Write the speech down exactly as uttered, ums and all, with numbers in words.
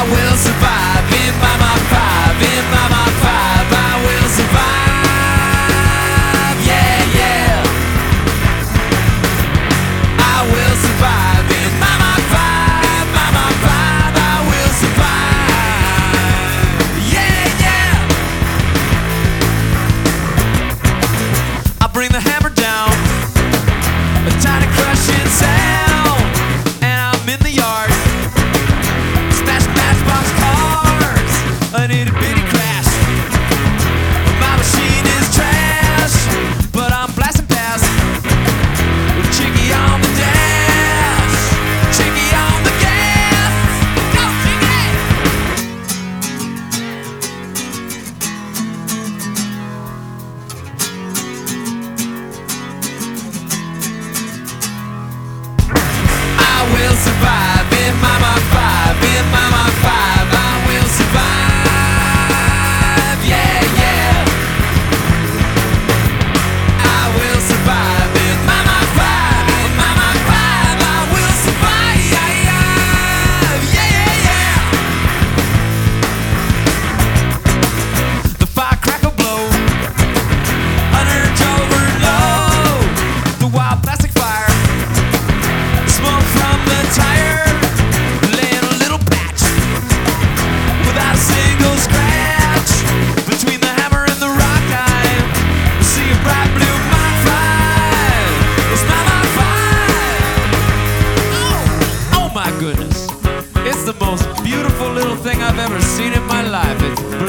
will survive in my Mach five, in my Mach five. I will survive, yeah, yeah. I will survive in my Mach five, my Mach five. I will survive, yeah, yeah. I bring the hammer down, a tiny crushing sound, and I'm in the yard. Smash matchbox cars, an itty bitty crash. My machine is trash, but I'm blasting past with Chicky on the dash, Chicky on the gas. Go Chicky! I will survive in my Mach five, in my Mach five. I will survive, yeah, yeah. I will survive in my Mach five, in my Mach five. I will survive, yeah, yeah, yeah. The firecracker blow, underage overload, the wild plastic fire. Smoke from the tire, laying a little patch without a single scratch. Between the hammer and the rock, I see a bright blue Mach five. It's my Mach five. Oh, oh my goodness! It's the most beautiful little thing I've ever seen in my life. It's